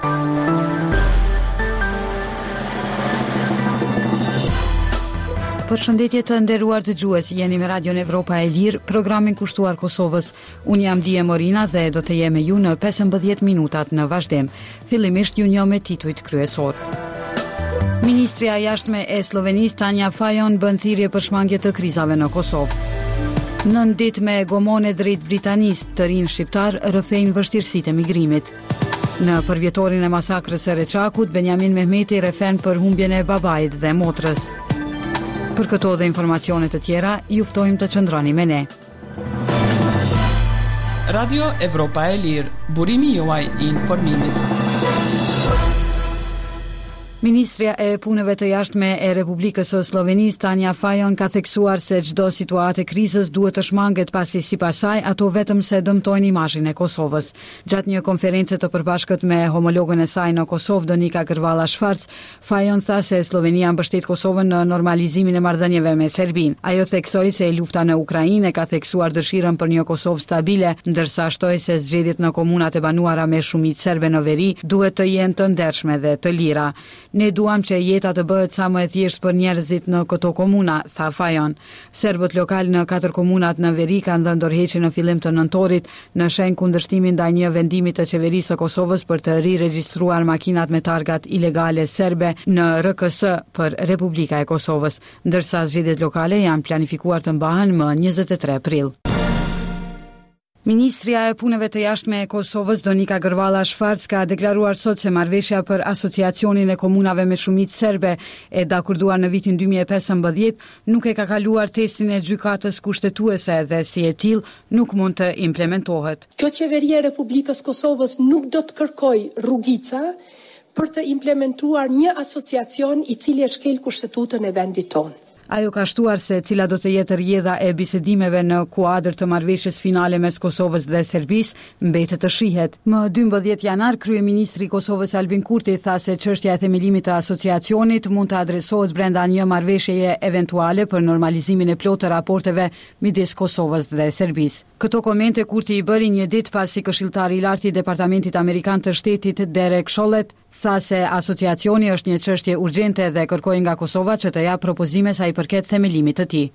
Përshëndetje të nderuar dëgjues, jeni me Radion Evropa e Lirë, programin kushtuar Kosovës. Unë jam Dije Morina dhe do të jem me ju në 15 minutat në vazhdim. Fillimisht ju njoh me titujt kryesor. Ministria e Jashtme e Slovenisë Tanja Fajon bën thirrje për shmangje të krizave në Kosovë. 9 ditë me gomone drejt Britanisë, të rinj shqiptar rrëfejnë vështirësitë e migrimit. Në përvjetorin e masakrës së Reçakut, Benjamin Mehmeti refen për humbjen e babait dhe motrës. Për këto dhe informacione të tjera, ju ftojmë të qëndroni me ne. Radio Evropa e Lirë, burimi juaj I informimit. Ministria e Punëve të Jashtme e Republikës së Slovenisë Tanja Fajon ka theksuar se çdo situatë e krizës duhet të shmanget pasi sipas saj ato vetëm se dëmtojnë imazhin e Kosovës. Gjatë një konferencë të përbashkët me homologën e saj në Kosovë, Donika Grvala Shfarc, Fajon tha se Slovenia mbështet Kosovën në normalizimin e marrëdhënieve me Serbinë. Ajo theksoi se lufta në Ukrainë ka theksuar dëshirën për një Kosovë stabile, ndërsa shtoi se zgjedhjet në komunat e banuara me shumicë serbe në veri duhet të jenë të ndershme dhe të lira. Ne duam që jeta të bëhet sa më e thjeshtë për njerëzit në këto komuna, tha Fajon. Serbët lokal në 4 komunat në veri kanë dhënë dorëheqje në fillim të nëntorit në shenjë kundërshtimin ndaj një vendimi të qeverisë së Kosovës për të riregjistruar makinat me targat ilegale serbe në RKS për Republika e Kosovës, ndërsa zgjedhjet lokale janë planifikuar të mbahen më 23 prill. Ministria e Punëve të Jashtme e Kosovës Donika Grvala Shfarc ka deklaruar sot se marrëveshja për asociacionin e komunave me shumicë serbe e dakurduar në vitin 2015 nuk e ka kaluar testin e gjykatës kushtetuese dhe si e tillë nuk mund të implementohet. Kjo qeveria e Republikës Kosovës nuk do të kërkojë rrugica për të implementuar një asociacion I cili e shkel kushtetutën e vendit tonë. Ajo ka shtuar se cila do të jetë rrjedha e bisedimeve në kuadër të marrëveshjes finale mes Kosovës dhe Serbisë mbetet të shihet. Më 12 janar, kryeministri I Kosovës Albin Kurti tha se çështja e themelimit të asociacionit mund të adresohet brenda një marrëveshjeje eventuale për normalizimin e plotë të raporteve midis Kosovës dhe Serbisë. Këto komente Kurti I bëri një ditë pasi këshilltari I lartë I Departamentit Amerikan të Shtetit Derek Chollet tha se asociacioni është një çështje urgjente dhe kërkoi nga Kosova që të japë propozime sa I përket themelimit të tij.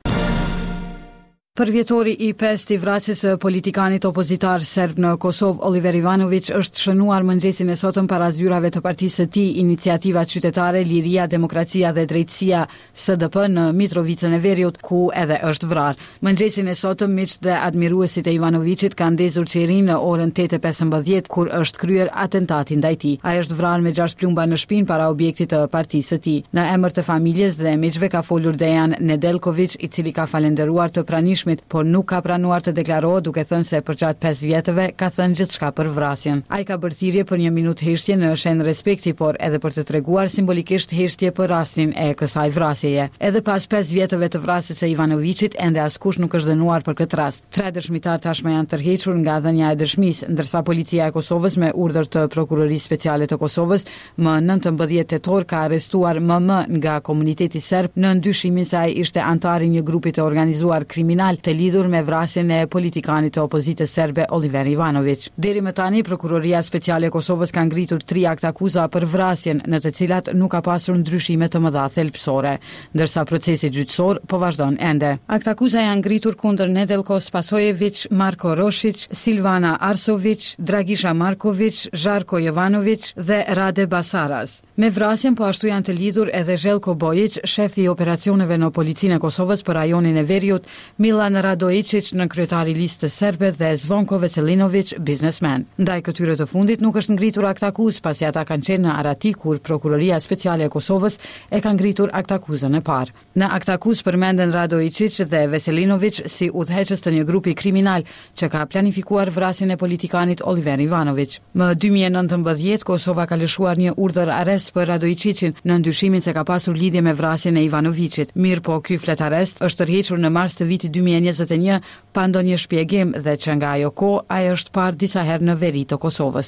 Përvjetori I 5 I vrasjes së politikanit opozitar serb në Kosovë Oliver Ivanović është shënuar mëngjesin e sotëm para zyrave të partisë së tij Iniciativa Qytetare, Liria, Demokracia dhe Drejtësia SDP në Mitrovicën e Veriut, ku edhe është vrarë. Mëngjesin e sotëm miqtë dhe admiruesit e Ivanovićit kanë ndezur qerin në orën 8:15 kur është kryer atentati ndaj tij. Ai është vrarë me 6 plumba në shpinë para objektit të partisë së tij. Në emër të familjes dhe miqve ka folur Dejan Nedeljković, I cili ka falendëruar të pranishmit, por nuk ka pranuar të deklarohet duke thënë se përgjatë 5 vjetëve ka thënë gjithçka për vrasjen. Ai ka bërë thirrje për 1 minutë heshtje në shenjë respekti, por edhe për të treguar simbolikisht heshtje për rastin e kësaj vrasjeje. Edhe pas 5 vjetëve të vrasjes së Ivanovićit, ende askush nuk është dënuar për këtë rast. 3 dëshmitar tashmë janë tërhequr nga dhënia e dëshmisë, ndërsa policia e Kosovës me urdhër të Prokurorisë Speciale të Kosovës më 19 tetor ka arrestuar MM nga komuniteti serb në ndyshimin se ai ishte antar I një grupi të organizuar kriminal të lidhur me vrasjen e politikanit të opozitës serbe Oliver Ivanović. Deri më tani Prokuroria Speciale e Kosovës ka ngritur 3 akt akuza për vrasjen, në të cilat nuk ka pasur ndryshime të mëdha thelbësore, ndërsa procesi gjyqësor po vazhdon ende. Akt akuza janë ngritur kundër Nedeljko Spasojević, Marko Rošić, Silvana Arsović, Dragisha Marković, Žarko Jovanović dhe Rade Basaras. Me vrasjen po ashtu janë të lidhur edhe Željko Bojić, shefi I operacioneve në policinë e Kosovës për rajonin e Veriut, Milan Radojičić në kryetari listës serbe dhe Zvonko Veselinović, biznesmen. Ndaj këtyre të fundit nuk është ngritur akt akuzë pasi ata kanë qenë në Arati kur Prokuroria Speciale e Kosovës e ka ngritur akt akuzën e parë. Në akt akuzë përmenden Radojičić dhe Veselinović si udhëheqës të një grupi kriminal që ka planifikuar vrasjen e politikanit Oliver Ivanović. Më 2019 Kosova ka lëshuar një urdhër arrest për Radojičićin në ndyshimin se ka pasur lidhje me vrasjen e Ivanovićit. Mirë po ky fletarest është tërhequr në mars të vitit 2021 pa ndonjë shpjegim dhe që nga ajo kohë ai është parë disa herë në veri të Kosovës.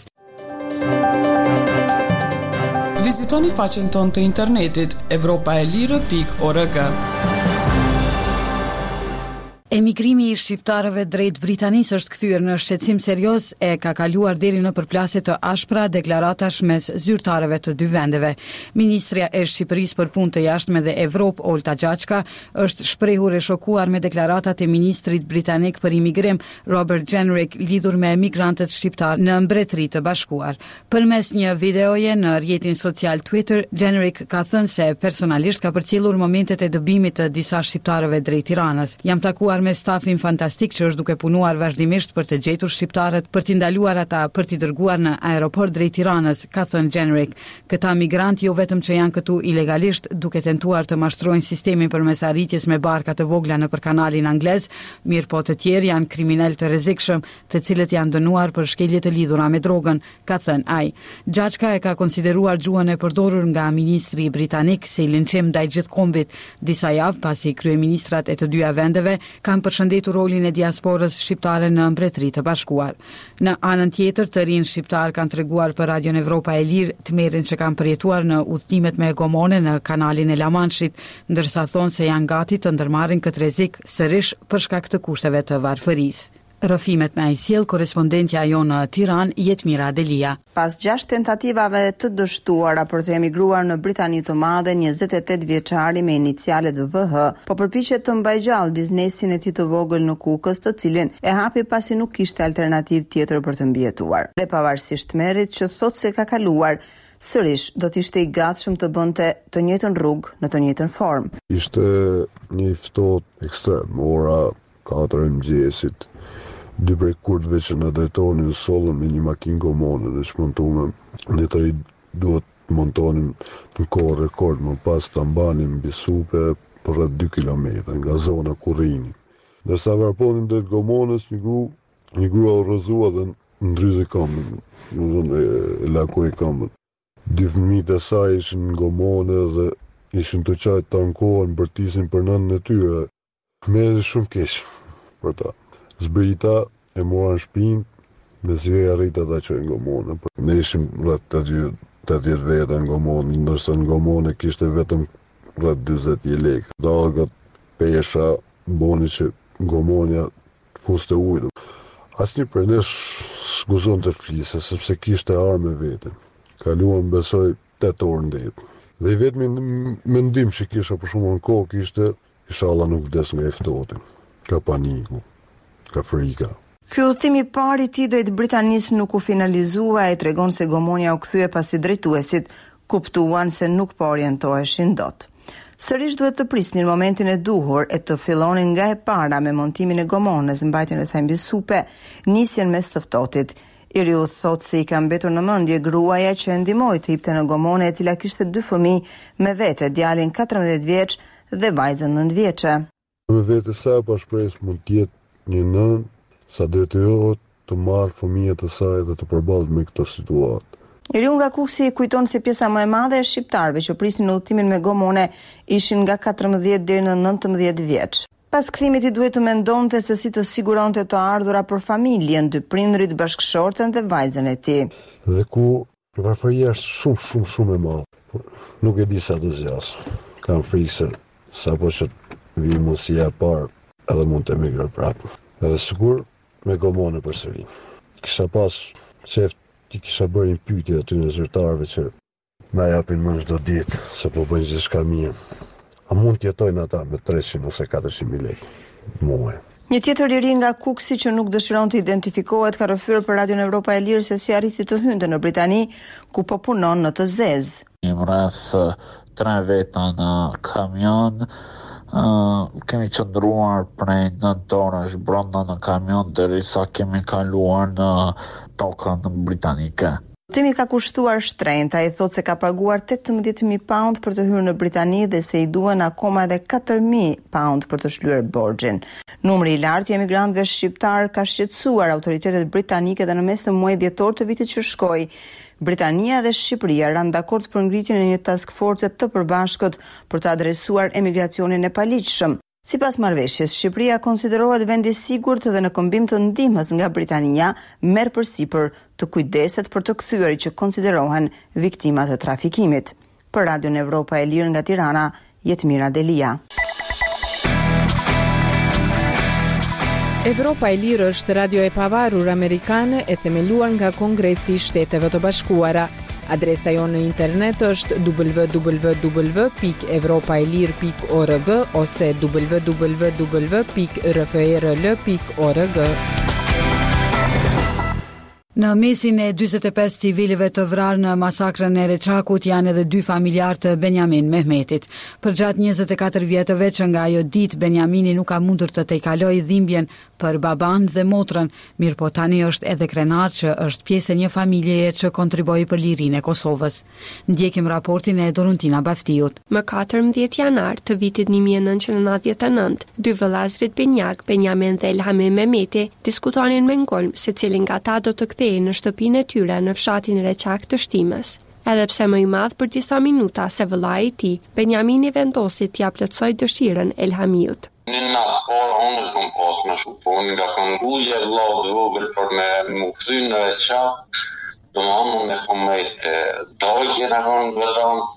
Vizitoni faqen tonë të internetit evropaelire.org. Emigrimi I shqiptarëve drejt Britanisë është kthyer në shqetësim serioz e ka kaluar deri në përplasje të ashpra deklaratash mes zyrtarëve të dy vendeve. Ministrja e Shqipërisë për punë të jashtme dhe Evropë, Olta Gjaqka, është shprehur e shokuar me deklaratat e ministrit britanik për imigrim, Robert Jenrick, lidhur me emigrantët shqiptar në Mbretëri të Bashkuar. Përmes një videoje në rrjetin social Twitter, Jenrick ka thënë se personalisht ka përcjellur momentet e dëbimit të disa shqiptarëve drejt Tiranës. Jam takuar me stafin fantastik që është duke punuar vazhdimisht për të gjetur shqiptarët, për t'i ndaluar ata, për t'i dërguar në aeroport drejt Tiranës, ka thënë Jenrick. Këta migrantë jo vetëm që janë këtu ilegalisht, duke tentuar të mashtrojnë sistemin përmes arritjes me barka të vogla nëpër kanalin anglez, mirë po të tjerë janë kriminal të rrezikshëm, të cilët janë dënuar për shkelje të lidhura me drogën, ka thënë ai. Gjaqka e ka konsideruar gjuhën e përdorur nga ministri britanik si linçim ndaj gjithkombit, disa javë pasi kryeministrat e të dyja vendeve kanë përshëndetur rolin e diasporës shqiptare në Mbretëri të Bashkuar. Në anën tjetër, të rinj shqiptar kanë treguar për Radion Evropa e Lirë tmerrin që kanë përjetuar në udhëtimet me gomone në kanalin e La Manshit, ndërsa thonë se janë gati të ndërmarrin këtë rrezik sërish për shkak të kushteve të varfërisë. Rëfimet na I sjell korespondentja jonë në Tiranë, Jetmira Delia. Pas 6 tentativave të dështuara për të emigruar në Britani të Madhe, 28 vjeçari me inicialet VH po përpiqet të mbajë gjallë biznesin e tij të vogël në Kukës, të cilin e hapi pasi nuk kishte alternativë tjetër për të mbijetuar. Dhe pavarësisht merrit që thotë se ka kaluar, sërish do të ishte I gatshëm të bënte të njëjtën rrugë në të njëjtën formë. Ishte një ftohtë ekstrem, ora 4 e mëngjesit. Dy prej kurtëve që në drejtonin sollën me një makinë gomone në shmontume, ne të duhet të montonin në kohë rekord, më pas të ambanin mbi supe për rreth 2 kilometra nga zona ku rrini. Ndërsa varponin drejt gomonës, një grua u rrëzua dhe ndryzi këmbën, e lakoi këmbën. 2 fëmijët e saj ishin në gomone dhe ishin të qajtë të ankohen bërtisin për nënën e tyre. Merri shumë keq për ta. Zbrita e mora në shtëpinë, me si e arrita ta çojë në gomone. Ne ishim rreth 80 veta në gomone, ndërsa në gomone kishte vetëm rreth 40 lekë. Dalgat, pesha, boni që gomonja fuste ujë. Asnjë prej nesh s'guzon të flisë, sepse kishte armë vete. Kaluam besoj 8 orë ndep. Dhe I vetmi mendim që kisha për shumë në kohë kishte, inshallah nuk vdes nga I ftohti. Ka paniku. Ka frika. Ky udhëtim I parë I tij drejt Britanisë nuk u finalizua, e tregon se gomonja u kthye pasi drejtuesit kuptuan se nuk po orientoheshin dot. Sërish duhet të prisnin momentin e duhur e të fillonin nga e para me montimin e gomonës, mbajtjen e saj mbi supe, nisjen mes të ftohtit. Iri u thot se I ka mbetur në mendje gruaja që e ndihmoi të hipte në gomone, e cila kishte 2 fëmijë me vete, djalin 14 vjeç dhe vajzën 9 vjeçe. Me vete sa pa shpresë mund të jetë një nën sa detyrohet të marrë fëmijët e saj dhe të përballet me këtë situatë. Iriu nga Kuksi kujton se pjesa më e madhe e shqiptarëve që prisnin udhëtimin me gomone ishin nga 14 deri në 19 vjeç. Pas kthimit I duhet të mendonte se si të siguronte të ardhura për familjen, 2 prindrit, bashkëshorten dhe vajzën e tij. Dhe ku varfëria është shumë e madhe. Nuk e di sa do zgjas. Kam frikë se sapo që vi mosia e parë edhe mund të emigroj prapë. Edhe sigur me gomone përsëri. Kisha pas qeft I kisha bërë një pyetje aty në zyrtarëve që na japin më çdo ditë se po bëjnë gjithçka mirë. A mund të jetojnë ata me 300 ose 400.000 lekë muaj? Një tjetër I ri nga Kuksi që nuk dëshiron të identifikohet ka rrëfyer për Radion Evropa e Lirë se si arriti të hynte në Britani, ku po punon në të zezë. Jam rreth 3 veta në kamion. Kemi qëndruar prej 9 orësh brenda në kamion derisa kemi kaluar në tokën britanike. Udhëtimi ka kushtuar shtrenjtë, ai thotë se ka paguar 18.000 pound për të hyrë në Britani dhe se I duhen akoma edhe 4.000 pound për të shlyer borxhin. Numri I lartë I emigrantëve shqiptar ka shqetësuar autoritetet britanike dhe në mes të muajit dhjetor të vitit që shkoi, Britania dhe Shqipëria ranë dakord për ngritjen e një task force të përbashkët për të adresuar emigracionin e paligjshëm. Sipas marrëveshjes, Shqipëria konsiderohet vend I sigurt dhe në kombim të ndihmës nga Britania merr përsipër të kujdeset për të kthyerit që konsiderohen viktima të trafikimit. Për Radion Evropa e Lirë nga Tirana, Jetmira Delia. Evropa e Lirë është radio e pavarur amerikane e themeluar nga Kongresi i Shteteve të Bashkuara. Adresa jonë në internet është www.evropaelir.org ose www.rfrl.org. Në mesin e 45 civilive të vrarë në masakrën e Reçakut janë edhe 2 familjar të Benjamin Mehmetit. Përgjatë 24 vjetëve që nga ajo ditë Benjamini nuk ka mundur të tejkalojë dhimbjen për baban dhe motrën, mirëpo tani është edhe krenar që është pjesë e një familjeje që kontriboi për lirinë e Kosovës. Ndjekim raportin e Doruntina Baftiut. Më 14 janar të vitit 1999, 2 vëllazërit Benjak, Benjamin dhe Elhami Mehmeti, diskutonin me ngolm se cilin nga ta do të kthehej në shtëpinë e tyre në fshatin Reçak të Shtimës. Edhe pse më i madh për disa minuta se vëllai i tij, Benjamini vendosi t'ia plotësoj dëshirën Elhamiut. Në natë parë unë kom pas me shupon nga kënguje vëllau të vogël për me më kthy në Reçak, domethënë me komete dojë në rond vetans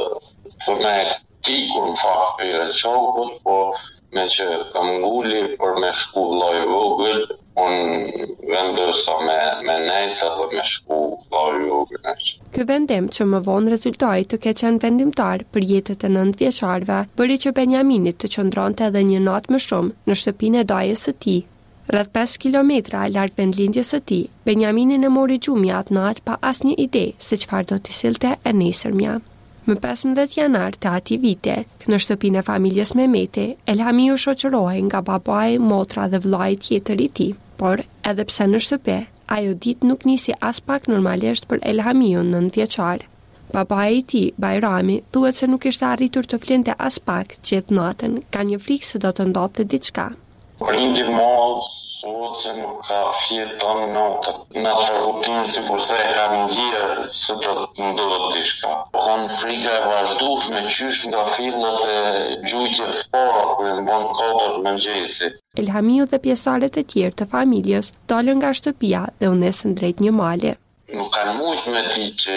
për me tikur në fakt për Reçakut, po me që kam nguli për me shku vëllai i vogël, unë vendosa me nejta dhe me shku vëllai i vogël. Ky vendim që më vonë rezultoi të ketë qenë vendimtar për jetët e 9 vjeçarëve, bëri që Benjaminit të qëndronte edhe një natë më shumë në shtëpinë e dajës së tij. Rreth 5 kilometra larg vendlindjes së tij, Benjaminin e mori gjumi atë natë pa asnjë ide se çfarë do t'i sillte e nesërmja. Më 15 janar të atij viti, në shtëpinë e familjes Mehmeti, Elhamiu shoqërohej nga babai, motra dhe vllai tjetër i tij. Por edhe pse në shtëpi, ajo ditë nuk nisi as pak normalisht për Elhamiun 9 vjeçar. Babai i tij, Bajrami, thuhet se nuk ishte arritur të flinte as pak gjithë natën, ka një frikë se do të ndodhte diçka. Prindi malë, se nuk ka fjeton natën. Në të rutinë si kurse e kam ndjerë se do të ndodhë diçka. Kanë frika e vazhdueshme qysh nga fillat e gjujtjes para kur e mbon 4 mëngjesi. Elhamiu dhe pjesëtarët e tjerë të familjes dalën nga shtëpia dhe u nesën drejt një male. Nuk kanë mujt me di që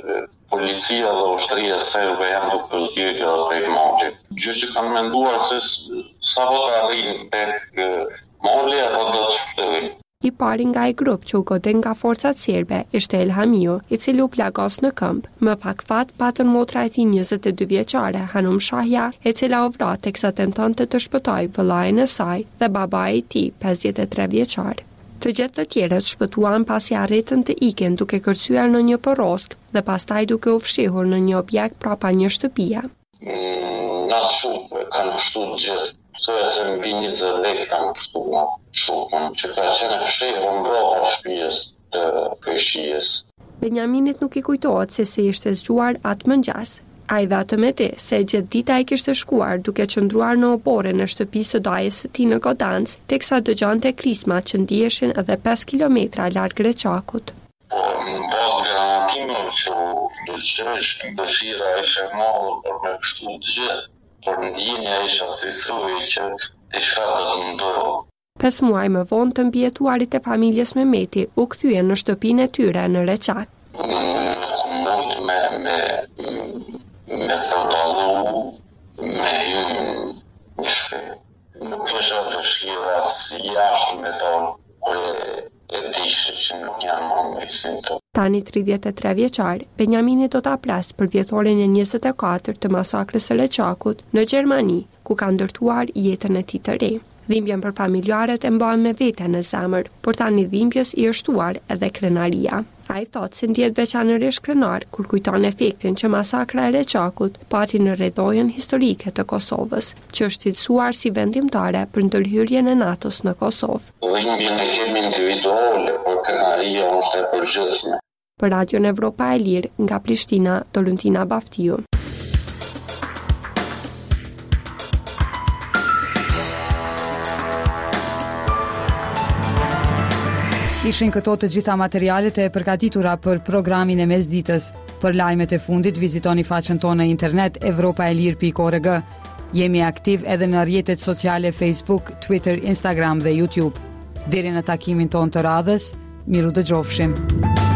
policia dhe ushtria serbe janë duke zgjedhur atë male. Gjë që kanë menduar se sa do të arrijnë tek mali apo do të shpëtojnë. I pari nga ai grup që u godin nga forcat serbe ishte Elhamiu, i cili u plagos në këmbë. Më pak fat patën motra e tij 22 vjeçare, Hanum Shahja, e cila u vra teksa tentonte të shpëtojë vëllain e saj dhe babai i tij, 53 vjeçar. Të gjithë të tjerët shpëtuan pasi arritën të iken duke kërcyer në një porrosk dhe pastaj duke u fshihur në një objekt prapa një shtëpie. Na shumë kanë kështu gjithë. Se mbi 20 lek kanë kështu nga shukën, që ka qenë fshehur mbrapa shtëpisë të këqijes. Benjaminit nuk i kujtohet se si ishte zgjuar atë mëngjes. Ai vetëm e di se gjithë dita ai kishte shkuar duke qëndruar në oborren e shtëpisë së dajës së tij në Godancë, teksa dëgjonte krismat që ndiheshin edhe 5 kilometra larg Reçakut. Po në bazë garantimit që dëshira ishte e madhe për me kështu gjithë. Por ndjenja isha si thuaj që diçka do të ndodhë. 5 muaj më vonë të mbijetuarit e familjes Mehmeti u kthyen në shtëpinë e tyre në Reçak. Mund me thëtalu, me hynë një shpe. Nuk isha dëshira si jashtë me thonë, e dishë që nuk janë më me sintomë. Tani 33 vjeçar, Benjamini do ta plas për vjetorin e 24 të masakrës së Reçakut në Gjermani, ku ka ndërtuar jetën e tij të re. Dhimbjen për familjarët e mban me vete në zemër, por tani dhimbjes i është shtuar edhe krenaria. Ai thotë se ndihet veçanërisht krenar kur kujton efektin që masakra e Reçakut pati në rrjedhojën historike të Kosovës, që është cilësuar si vendimtare për ndërhyrjen e NATO-s në Kosovë. Dhimbjen e kemi individuale, por krenaria është e përgjithshme. Për Radion Evropa e Lirë, nga Prishtina, Doruntina Baftiu. Ishin këto të gjitha materialet e përgatitura për programin e mesditës. Për lajmet e fundit, vizitoni faqen tonë në internet evropaelir.org. Jemi aktiv edhe në rrjetet sociale Facebook, Twitter, Instagram dhe YouTube. Deri në takimin tonë të radhës, miru dëgjofshim.